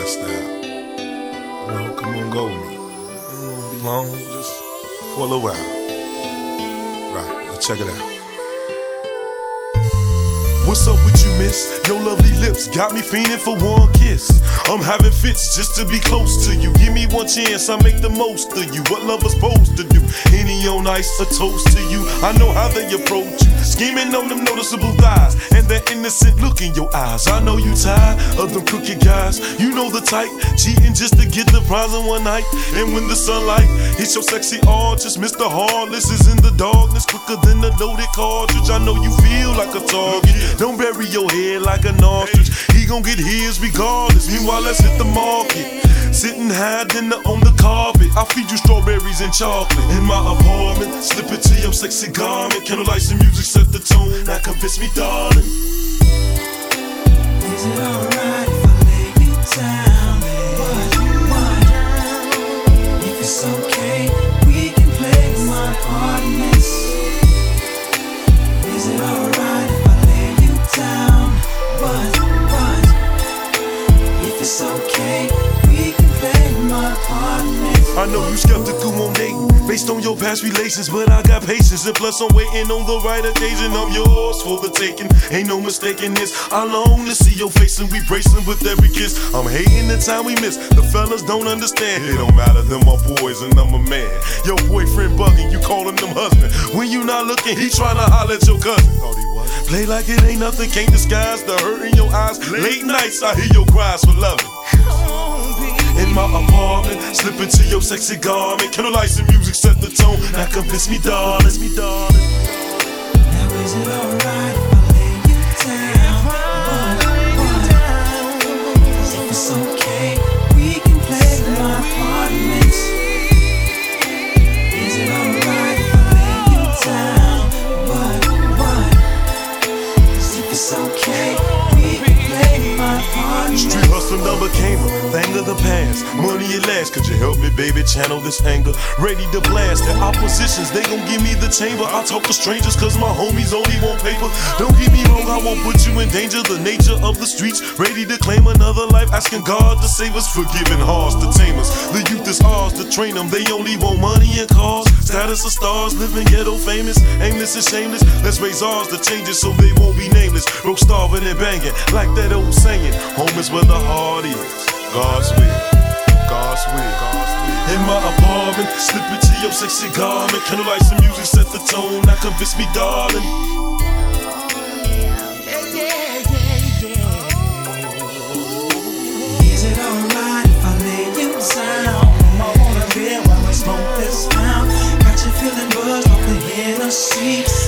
style. You know, come on, go with me. It won't be long, just for a little while. Right, well, check it out. What's up with you, miss? Your lovely lips got me fiending for one kiss. I'm having fits just to be close to you. Give me one chance, I make the most of you. What lovers supposed to do? Henny on ice, a toast to you. I know how they approach you. Scheming on them noticeable thighs and that innocent look in your eyes. I know you tired of them crooked guys. You know the type, cheating just to get the prize in one night. And when the sunlight hits your sexy arches, Mr. Heartless is in the darkness quicker than a loaded cartridge. I know you feel like a target. Don't bury your head like an ostrich. He gon' get his regardless. Meanwhile, let's hit the market. Sitting high dinner on the carpet. I feed you strawberries and chocolate in my apartment. Slip it to your sexy garment. Candlelights and music set the tone. Now convince me, darling. Is it alright if I lay you down? What? If it's okay, we can play my apartments. Is it alright if I lay you down? What? If it's okay, we can play my apartments. I know you skeptical on dating based on your past relations, but I got patience, and plus I'm waiting on the right occasion. I'm yours for the taking, ain't no mistaking this. I long to see your face and we bracing with every kiss. I'm hating the time we miss, the fellas don't understand. It don't matter, them my boys and I'm a man. Your boyfriend bugging, you calling them husband. When you not looking, he tryna holler at your cousin. Play like it ain't nothing, can't disguise the hurt in your eyes. Late nights, I hear your cries for loving. In my apartment, slip into your sexy garment. Candlelights and music set the tone. Now convince me, darling. Now is it alright if I lay you down? What? If it's okay, we can play my apartments. Is it alright if I lay you down? What? If it's okay, we can play my apartments. Street hustle number came up, thing of the past. Money at last, could you help me, baby, channel this anger? Ready to blast the oppositions, they gon' give me the chamber. I talk to strangers cause my homies only want paper. Don't get me wrong, I won't put you in danger. The nature of the streets, ready to claim another life. Asking God to save us, forgiving hearts to tame us. The youth is ours to train them, they only want money and cars. Status of stars, living ghetto famous, aimless and shameless. Let's raise ours to change it so they won't be nameless. Broke, starving and banging, like that old saying. Home is where the heart is. God's will, God's will, God's will. In my apartment, slip into your sexy garment. Candlelights and music set the tone. Now convince me, darling. Is it alright if I lay you down? I wanna live while I smoke this down. Got you feeling buzzed off the Hennessy.